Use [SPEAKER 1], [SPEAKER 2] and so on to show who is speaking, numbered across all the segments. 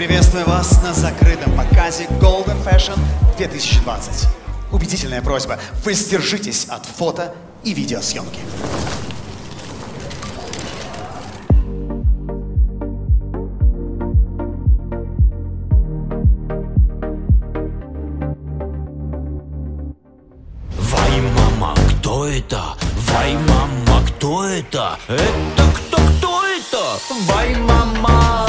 [SPEAKER 1] Приветствую вас на закрытом показе Golden Fashion 2020. Убедительная просьба, воздержитесь от фото и видеосъемки.
[SPEAKER 2] Вай, мама, кто это? Вай, мама, кто это? Это кто это? Вай, мама.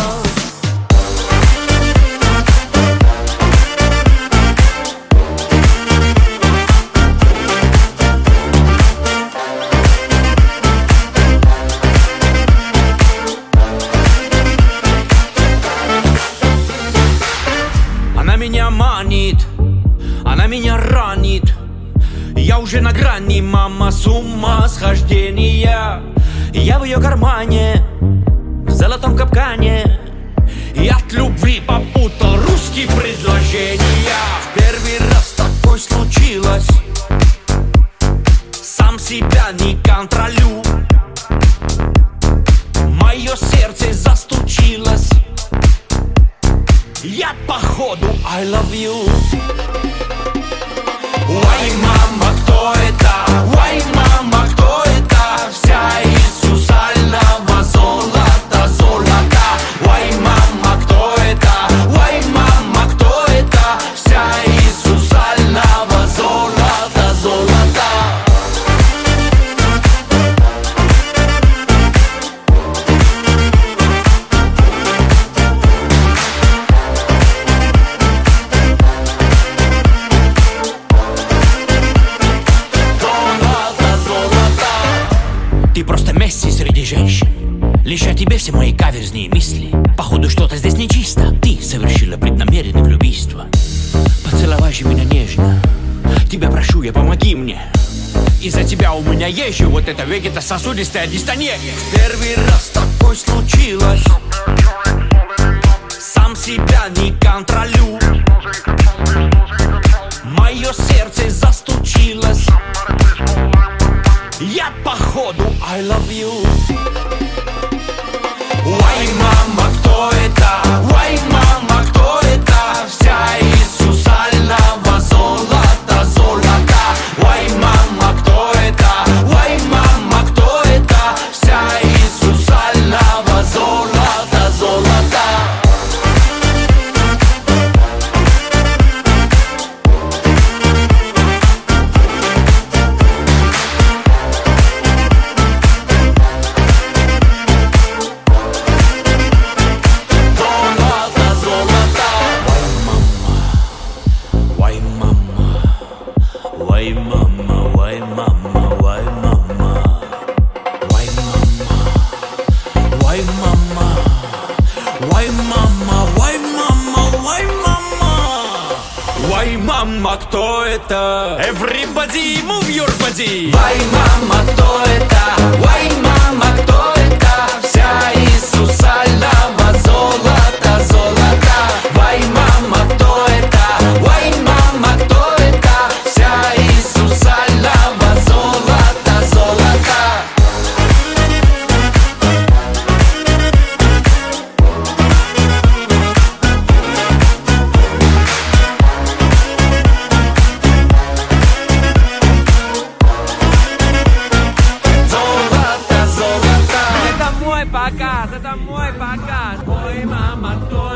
[SPEAKER 2] Она меня манит, она меня ранит. Я уже на грани, мама, с ума схождения. Я в ее кармане, в золотом капкане. И от любви попутал русские предложения. В первый раз такое случилось. Сам себя не контролю. Мое сердце застучилось. Я походу I love you. Ой, мама, кто это? Ой, мама, кто это? Вся из сусального золота, золота. Ой, мама, кто это? Ой, мама, кто это? Вся из сусального золота, золота. Ты просто Месси среди женщин. Лишь о тебе все мои каверзные мысли. Походу что-то здесь нечисто. Ты совершила преднамеренное влюбийство. Поцеловай же меня нежно. Тебя прошу, я помоги мне. Из-за тебя у меня есть же вот эта вегетососудистая дистония. В первый раз такое случилось. Сам себя не контролю. Мое сердце застучилось. Я походу I love you. Ой, мама, кто это? Ой, мама, кто это? Вся из сусального золота, золота. Ой, мама, кто это? Ой, мама, кто это? Вся из сусального золота, золота. Мама, кто это? Everybody move your body. Вай, мама, кто это? Вай, мама, кто это? Вся из сусального золота, золота. Вай, мама, кто это? Вай, мама, кто это? Вся из сусального золота, золота. Это мой показ. Ой, мама, кто